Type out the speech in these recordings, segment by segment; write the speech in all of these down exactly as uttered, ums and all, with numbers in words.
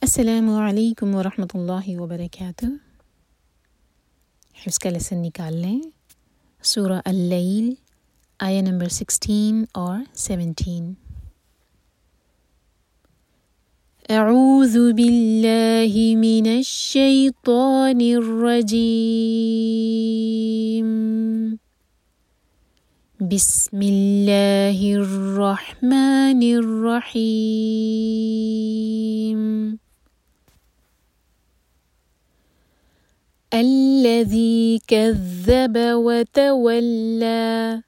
अस्सलामु अलैकुम वरहमतुल्लाहि वबरकातुह। हिफ्ज़ का लेसन निकाल लें। सूरह अल-लैल आया नंबर सिक्सटीन और सेवेंटीन। अऊज़ु बिल्लाहि मिनश शैतानिर रजीम। बिस्मिल्लाहिर रहमानिर रहीम। अल्लज़ी कज़्ज़ब वतवल्ला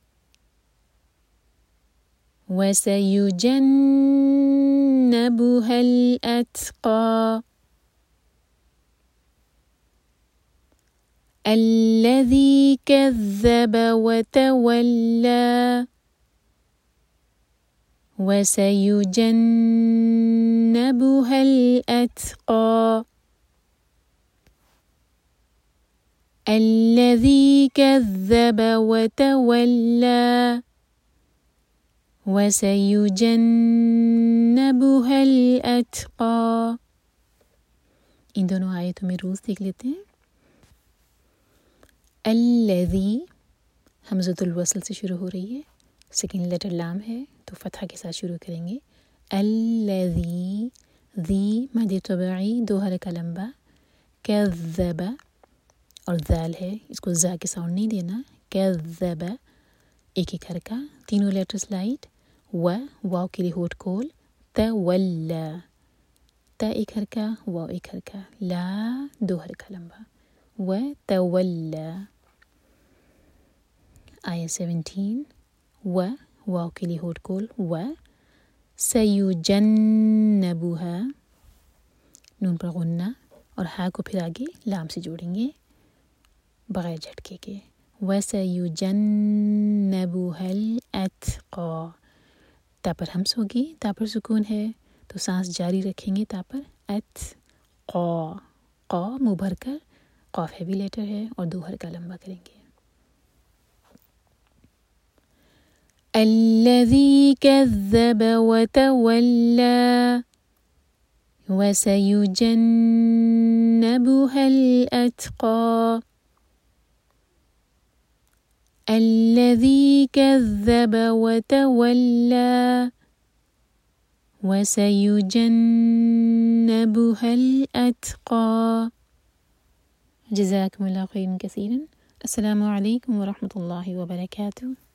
वसयुजन्नबुहल अत्क़ा अल्लज़ी कज़्ज़ब वतवल्ला वसयुजन्नबुहल अत्क़ा अल्लज़ी कज़्ज़ब वतवल्ला वसयुजन्नबुहल अत्क़ा। इन दोनों आयतों में रूल्स देख लेते हैं। अल्लज़ी हमज़तुल वस्ल से शुरू हो रही है, सेकंड लेटर लाम है तो फतहा के साथ शुरू करेंगे। अल्लज़ी ज़ी मद तबई दो हरका लंबा, कज़्ज़ब और ज़ाल है, इसको ज़ा के साउंड नहीं देना। कज़्ज़ब एक एक हरका, तीनों लेटर्स लाइट। व वाव के लिए होठ खोल। तवल्ला त एक हरका, वाव एक हरका, ला दो हरका लंबा। व तवल्ला। आया सेवेंटीन। व वाव के लिए होठ खोल। व सयुजन्नबुहा नून पर गुन्ना और हा को फिर आगे लाम से जोड़ेंगे बगैर झटके के। वसयुजन्नबुहल अत्क़ा। ता पर हमस होगी, ता पर सुकून है तो सांस जारी रखेंगे। ता पर अत्क़ा, क़ा मुँह भर कर, क़ाफ हैवी लेटर है और दो हरका लंबा करेंगे। अल्लज़ी कज़्ज़ब वतवल्ला वसयुजन्नबुहल अत्क़ा अल्लज़ी कज़्ज़ब वतवल्ला वसयुजन्नबुहल अत्क़ा। जज़ाकुमुल्लाहु खैरन कसीरन। अस्सलामु अलैकुम वरहमतुल्लाहि वबरकातुह।